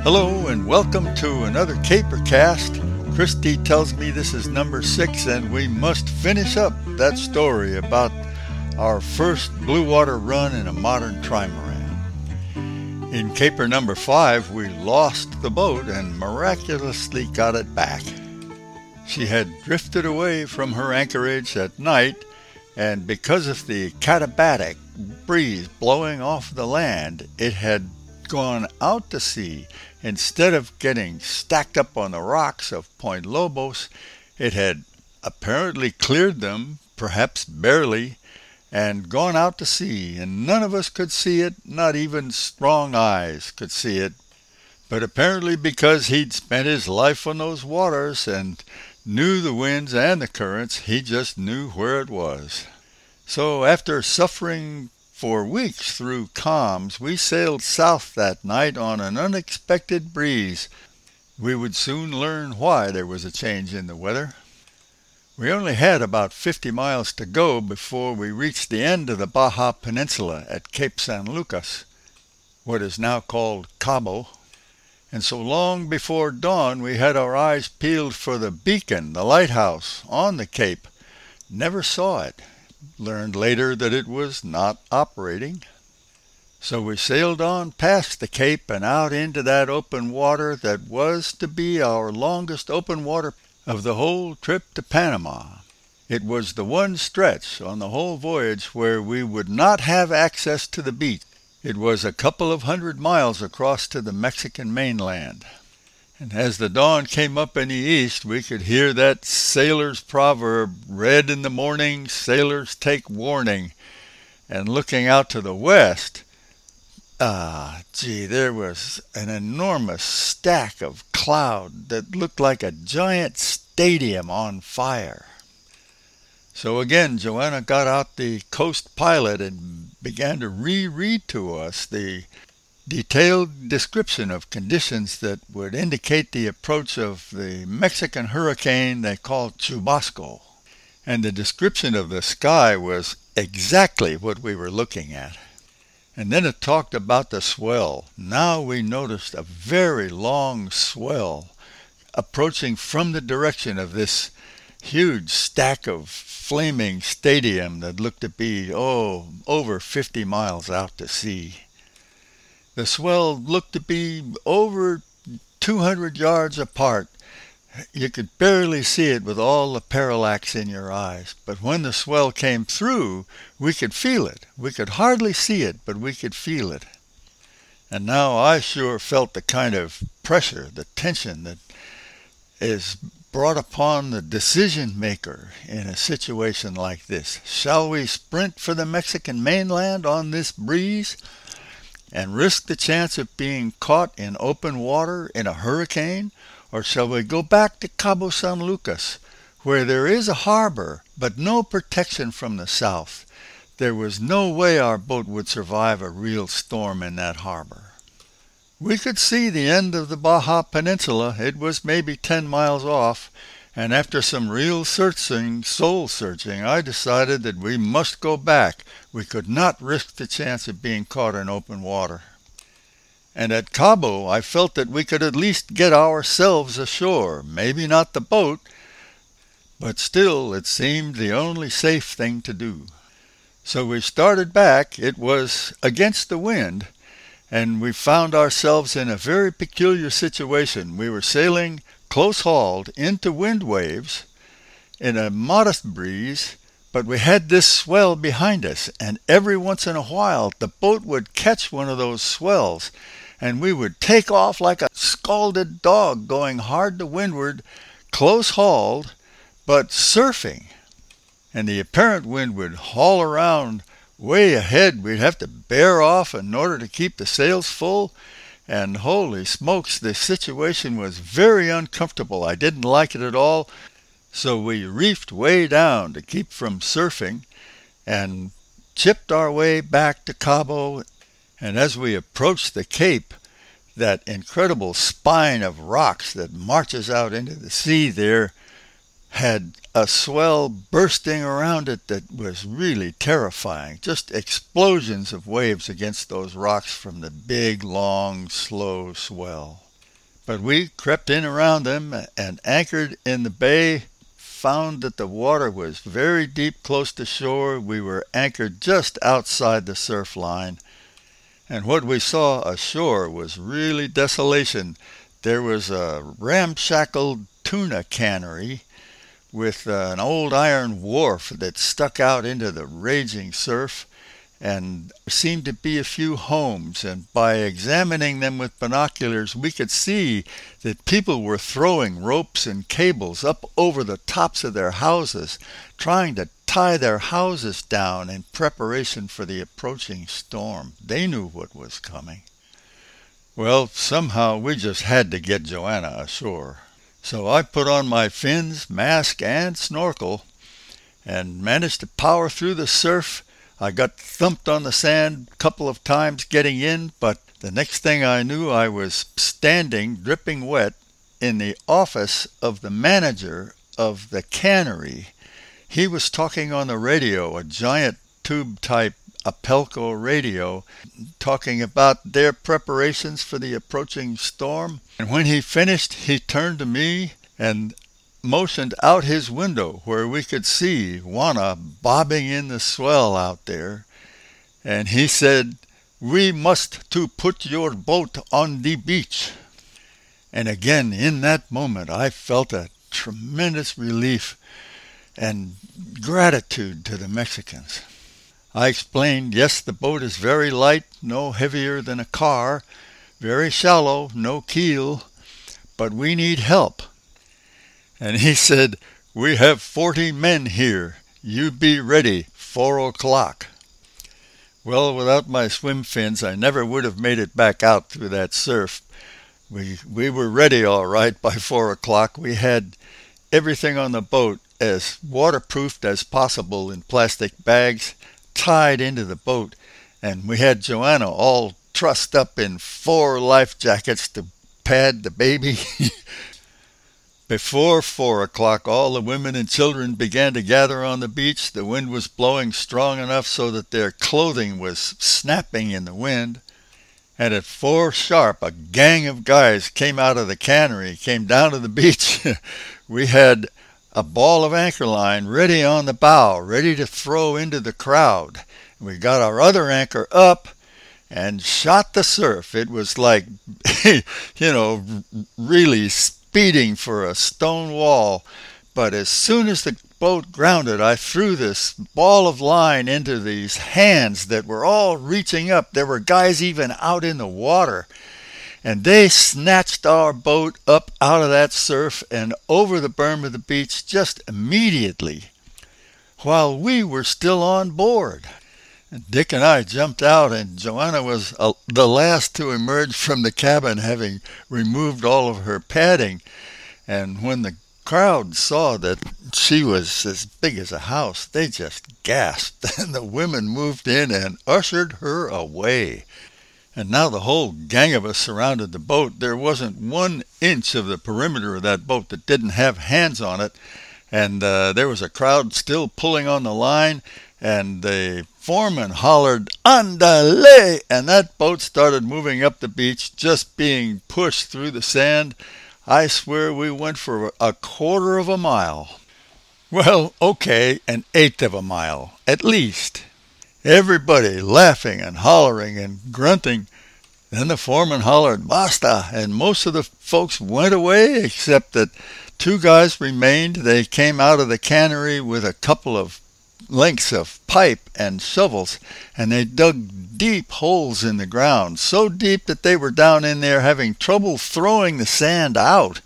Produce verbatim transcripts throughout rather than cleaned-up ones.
Hello and welcome to another Capercast. Christy tells me this is number six and we must finish up that story about our first blue water run in a modern trimaran. In caper number five, we lost the boat and miraculously got it back. She had drifted away from her anchorage at night, and because of the katabatic breeze blowing off the land, it had gone out to sea. Instead of getting stacked up on the rocks of Point Lobos, it had apparently cleared them, perhaps barely, and gone out to sea, and none of us could see it, not even strong eyes could see it. But apparently because he'd spent his life on those waters and knew the winds and the currents, he just knew where it was. So after suffering for weeks through calms, we sailed south that night on an unexpected breeze. We would soon learn why there was a change in the weather. We only had about fifty miles to go before we reached the end of the Baja Peninsula at Cape San Lucas, what is now called Cabo. And so long before dawn we had our eyes peeled for the beacon, the lighthouse, on the cape. Never saw it. Learned later that it was not operating. So we sailed on past the cape and out into that open water that was to be our longest open water of the whole trip to Panama. It was the one stretch on the whole voyage where we would not have access to the beach. It was a couple of hundred miles across to the Mexican mainland. And as the dawn came up in the east, we could hear that sailor's proverb, "Red in the morning, sailors take warning." And looking out to the west, ah, gee, there was an enormous stack of cloud that looked like a giant stadium on fire. So again, Joanna got out the Coast Pilot and began to reread to us the detailed description of conditions that would indicate the approach of the Mexican hurricane they called Chubasco. And the description of the sky was exactly what we were looking at. And then it talked about the swell. Now we noticed a very long swell approaching from the direction of this huge stack of flaming stadium that looked to be, oh, over fifty miles out to sea. The swell looked to be over two hundred yards apart. You could barely see it with all the parallax in your eyes. But when the swell came through, we could feel it. We could hardly see it, but we could feel it. And now I sure felt the kind of pressure, the tension that is brought upon the decision maker in a situation like this. Shall we sprint for the Mexican mainland on this breeze and risk the chance of being caught in open water in a hurricane? Or shall we go back to Cabo San Lucas, where there is a harbor, but no protection from the south? There was no way our boat would survive a real storm in that harbor. We could see the end of the Baja Peninsula. It was maybe ten miles off, and after some real searching, soul-searching, I decided that we must go back. We could not risk the chance of being caught in open water. And at Cabo, I felt that we could at least get ourselves ashore. Maybe not the boat, but still it seemed the only safe thing to do. So we started back. It was against the wind, and we found ourselves in a very peculiar situation. We were sailing close-hauled into wind waves in a modest breeze, but we had this swell behind us, and every once in a while the boat would catch one of those swells, and we would take off like a scalded dog going hard to windward, close-hauled, but surfing. And the apparent wind would haul around way ahead. We'd have to bear off in order to keep the sails full. And holy smokes, the situation was very uncomfortable. I didn't like it at all. So we reefed way down to keep from surfing and chipped our way back to Cabo. And as we approached the cape, that incredible spine of rocks that marches out into the sea there had a swell bursting around it that was really terrifying. Just explosions of waves against those rocks from the big, long, slow swell. But we crept in around them and anchored in the bay, found that the water was very deep close to shore. We were anchored just outside the surf line, and what we saw ashore was really desolation. There was a ramshackle tuna cannery with uh, an old iron wharf that stuck out into the raging surf, and there seemed to be a few homes, and by examining them with binoculars we could see that people were throwing ropes and cables up over the tops of their houses, trying to tie their houses down in preparation for the approaching storm. They knew what was coming. Well, somehow we just had to get Joanna ashore. So I put on my fins, mask, and snorkel, and managed to power through the surf. I got thumped on the sand a couple of times getting in, but the next thing I knew I was standing, dripping wet, in the office of the manager of the cannery. He was talking on the radio, a giant tube-type Apelco radio, talking about their preparations for the approaching storm. And when he finished, he turned to me and motioned out his window where we could see Juana bobbing in the swell out there. And he said, "We must to put your boat on the beach." And again, in that moment, I felt a tremendous relief and gratitude to the Mexicans. I explained, yes, the boat is very light, no heavier than a car, very shallow, no keel, but we need help. And he said, "We have forty men here. You be ready, four o'clock." Well, without my swim fins, I never would have made it back out through that surf. We we were ready all right by four o'clock. We had everything on the boat as waterproofed as possible in plastic bags, tied into the boat, and we had Joanna all trussed up in four life jackets to pad the baby. Before four o'clock, all the women and children began to gather on the beach. The wind was blowing strong enough so that their clothing was snapping in the wind. And at four sharp, a gang of guys came out of the cannery, came down to the beach. We had a ball of anchor line ready on the bow, ready to throw into the crowd. We got our other anchor up and shot the surf. It was like, you know, really speeding for a stone wall. But as soon as the boat grounded, I threw this ball of line into these hands that were all reaching up. There were guys even out in the water. And they snatched our boat up out of that surf and over the berm of the beach just immediately, while we were still on board. And Dick and I jumped out, and Joanna was uh, the last to emerge from the cabin, having removed all of her padding. And when the crowd saw that she was as big as a house, they just gasped, and the women moved in and ushered her away. And now the whole gang of us surrounded the boat. There wasn't one inch of the perimeter of that boat that didn't have hands on it. And uh, there was a crowd still pulling on the line. And the foreman hollered, "Andale!" And that boat started moving up the beach, just being pushed through the sand. I swear we went for a quarter of a mile. Well, okay, an eighth of a mile, at least. Everybody laughing and hollering and grunting. Then the foreman hollered, "Basta!" and most of the folks went away, except that two guys remained. They came out of the cannery with a couple of lengths of pipe and shovels, and they dug deep holes in the ground, so deep that they were down in there having trouble throwing the sand out,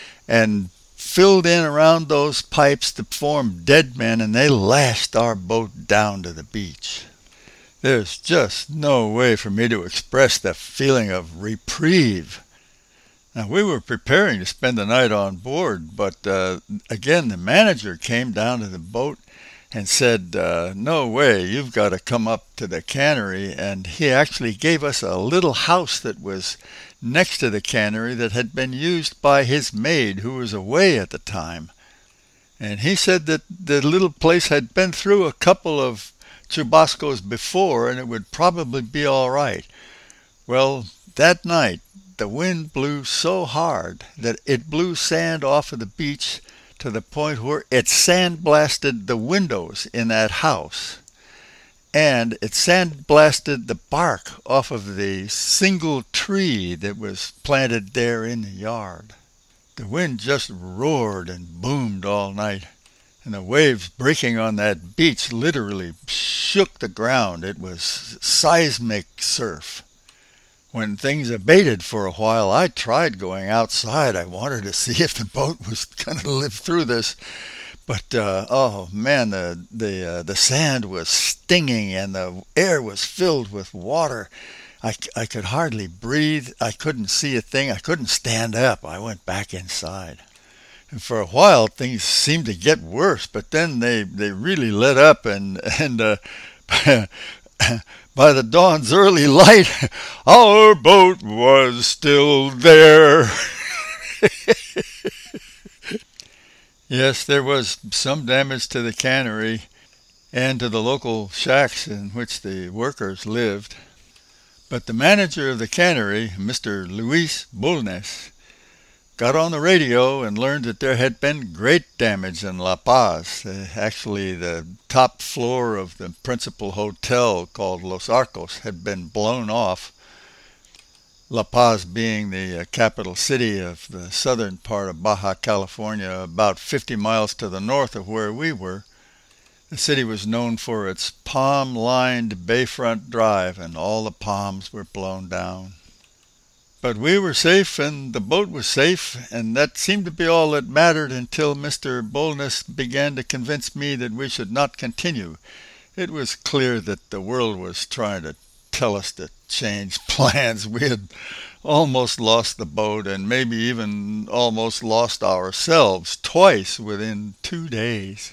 and filled in around those pipes to form dead men, and they lashed our boat down to the beach. There's just no way for me to express the feeling of reprieve. Now, we were preparing to spend the night on board, but uh, again the manager came down to the boat and said, uh, "No way, you've got to come up to the cannery." And he actually gave us a little house that was next to the cannery that had been used by his maid, who was away at the time. And he said that the little place had been through a couple of chubascos before, and it would probably be all right. Well, that night, the wind blew so hard that it blew sand off of the beach to the point where it sandblasted the windows in that house. And it sandblasted the bark off of the single tree that was planted there in the yard. The wind just roared and boomed all night, and the waves breaking on that beach literally shook the ground. It was seismic surf. When things abated for a while, I tried going outside. I wanted to see if the boat was going to live through this. But, uh, oh, man, the the uh, the sand was stinging and the air was filled with water. I, I could hardly breathe. I couldn't see a thing. I couldn't stand up. I went back inside. And for a while, things seemed to get worse, but then they, they really let up, and, and uh, by the dawn's early light, our boat was still there. Yes, there was some damage to the cannery and to the local shacks in which the workers lived. But the manager of the cannery, Mister Luis Bulnes, got on the radio and learned that there had been great damage in La Paz. Uh, actually, the top floor of the principal hotel, called Los Arcos, had been blown off. La Paz being the uh, capital city of the southern part of Baja California, about fifty miles to the north of where we were. The city was known for its palm-lined bayfront drive, and all the palms were blown down. But we were safe, and the boat was safe, and that seemed to be all that mattered until Mister Bulnes began to convince me that we should not continue. It was clear that the world was trying to tell us to change plans. We had almost lost the boat, and maybe even almost lost ourselves twice within two days.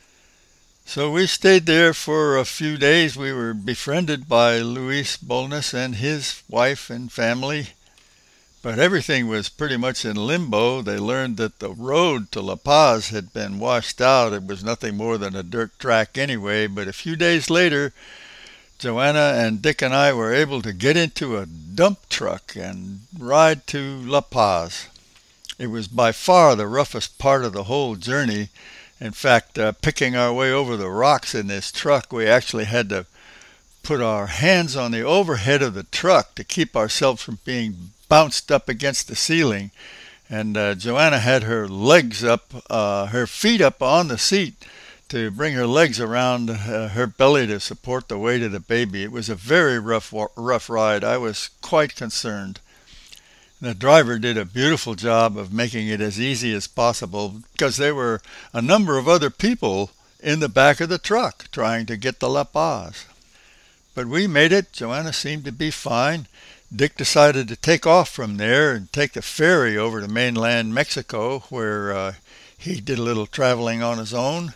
So we stayed there for a few days. We were befriended by Luis Bulnes and his wife and family. But everything was pretty much in limbo. They learned that the road to La Paz had been washed out. It was nothing more than a dirt track anyway, but a few days later, Joanna and Dick and I were able to get into a dump truck and ride to La Paz. It was by far the roughest part of the whole journey. In fact, uh, picking our way over the rocks in this truck, we actually had to put our hands on the overhead of the truck to keep ourselves from being bounced up against the ceiling. And uh, Joanna had her legs up, uh, her feet up on the seat to bring her legs around uh, her belly to support the weight of the baby. It was a very rough, rough ride. I was quite concerned. The driver did a beautiful job of making it as easy as possible because there were a number of other people in the back of the truck trying to get to La Paz. But we made it. Joanna seemed to be fine. Dick decided to take off from there and take the ferry over to mainland Mexico, where uh, he did a little traveling on his own.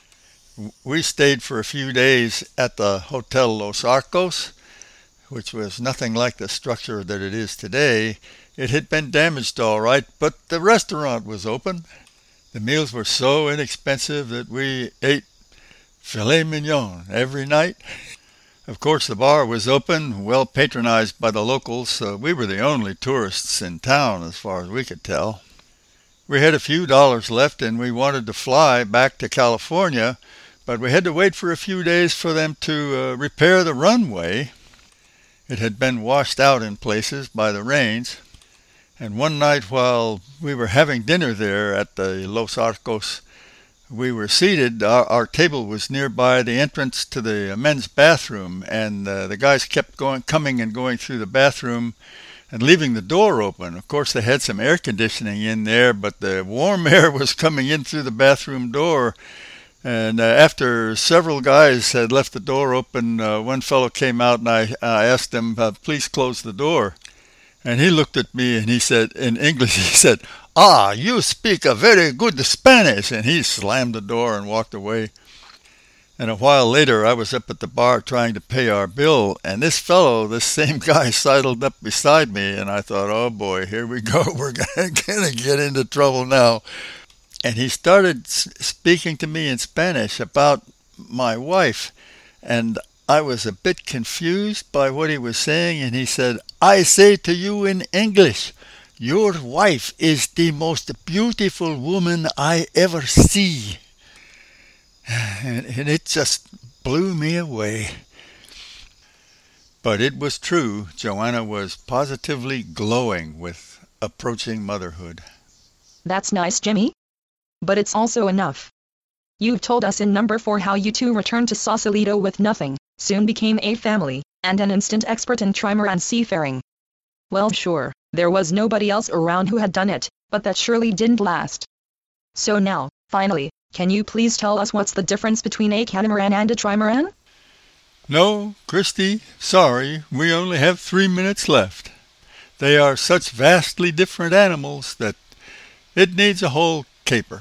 We stayed for a few days at the Hotel Los Arcos, which was nothing like the structure that it is today. It had been damaged all right, but the restaurant was open. The meals were so inexpensive that we ate filet mignon every night. Of course, the bar was open, well patronized by the locals, so we were the only tourists in town as far as we could tell. We had a few dollars left and we wanted to fly back to California, but we had to wait for a few days for them to uh, repair the runway. It had been washed out in places by the rains. And one night while we were having dinner there at the Los Arcos, we were seated. Our, our table was nearby the entrance to the men's bathroom, and uh, the guys kept going, coming and going through the bathroom and leaving the door open. Of course, they had some air conditioning in there, but the warm air was coming in through the bathroom door. And uh, after several guys had left the door open, uh, one fellow came out, and I, I asked him, uh, please close the door. And he looked at me and he said, in English, he said, "Ah, you speak a very good Spanish." And he slammed the door and walked away. And a while later, I was up at the bar trying to pay our bill, and this fellow, this same guy, sidled up beside me, and I thought, oh boy, here we go. We're going to get into trouble now. And he started speaking to me in Spanish about my wife, and I was a bit confused by what he was saying, and he said, I say to you in English, your wife is the most beautiful woman I ever see. And, and it just blew me away. But it was true. Joanna was positively glowing with approaching motherhood. That's nice, Jimmy. But it's also enough. You've told us in number four how you two returned to Sausalito with nothing, soon became a family, and an instant expert in trimaran seafaring. Well, sure, there was nobody else around who had done it, but that surely didn't last. So now, finally, can you please tell us what's the difference between a catamaran and a trimaran? No, Christy, sorry, we only have three minutes left. They are such vastly different animals that it needs a whole caper.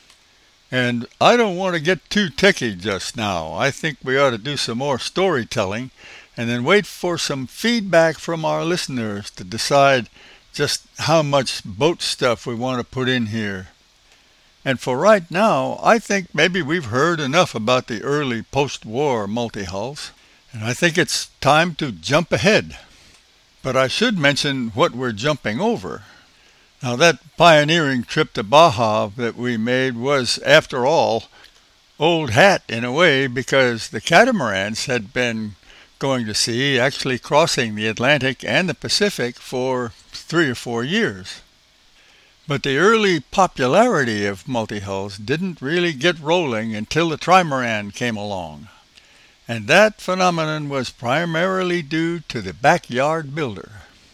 And I don't want to get too techy just now. I think we ought to do some more storytelling and then wait for some feedback from our listeners to decide just how much boat stuff we want to put in here. And for right now, I think maybe we've heard enough about the early post-war multi-hulls, and I think it's time to jump ahead. But I should mention what we're jumping over. Now, that pioneering trip to Baja that we made was, after all, old hat in a way, because the catamarans had been going to sea, actually crossing the Atlantic and the Pacific for three or four years. But the early popularity of multi-hulls didn't really get rolling until the trimaran came along. And that phenomenon was primarily due to the backyard builder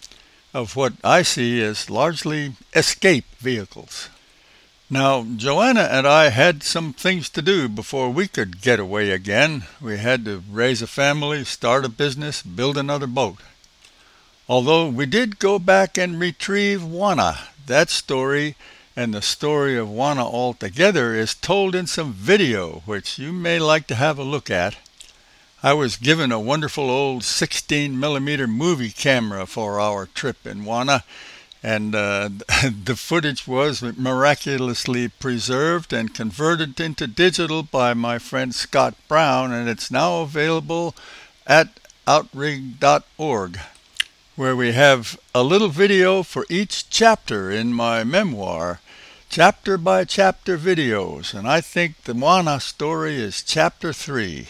of what I see as largely escape vehicles. Now, Joanna and I had some things to do before we could get away again. We had to raise a family, start a business, build another boat. Although we did go back and retrieve Juana. That story and the story of Juana altogether is told in some video, which you may like to have a look at. I was given a wonderful old sixteen millimeter movie camera for our trip in Juana, and uh, the footage was miraculously preserved and converted into digital by my friend Scott Brown, and it's now available at outrig dot org, where we have a little video for each chapter in my memoir, chapter by chapter videos, and I think the Juana story is chapter three.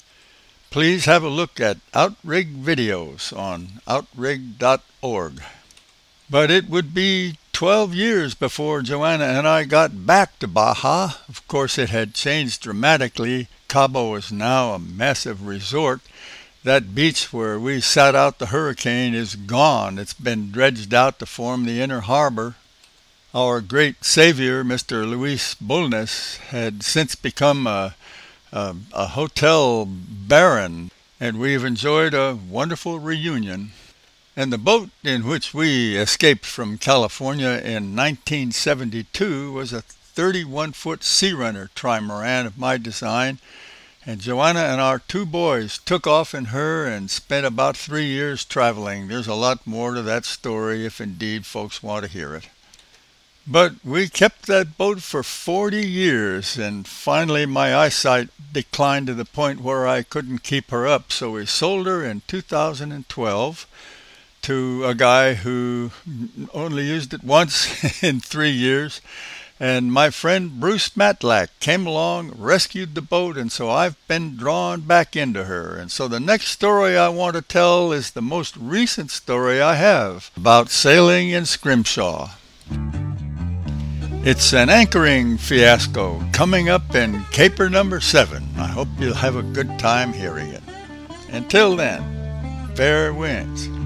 Please have a look at Outrig Videos on outrig dot org. But it would be twelve years before Joanna and I got back to Baja. Of course, it had changed dramatically. Cabo is now a massive resort. That beach where we sat out the hurricane is gone. It's been dredged out to form the inner harbor. Our great savior, Mister Luis Bulnes, had since become a Uh, a hotel baron, and we've enjoyed a wonderful reunion. And the boat in which we escaped from California in nineteen seventy-two was a thirty-one foot Sea Runner trimaran of my design, and Joanna and our two boys took off in her and spent about three years traveling. There's a lot more to that story if indeed folks want to hear it. But we kept that boat for forty years, and finally my eyesight declined to the point where I couldn't keep her up, so we sold her in two thousand twelve to a guy who only used it once in three years. And my friend Bruce Matlack came along, rescued the boat, and so I've been drawn back into her. And so the next story I want to tell is the most recent story I have about sailing in Scrimshaw. It's an anchoring fiasco coming up in caper number seven. I hope you'll have a good time hearing it. Until then, fair winds.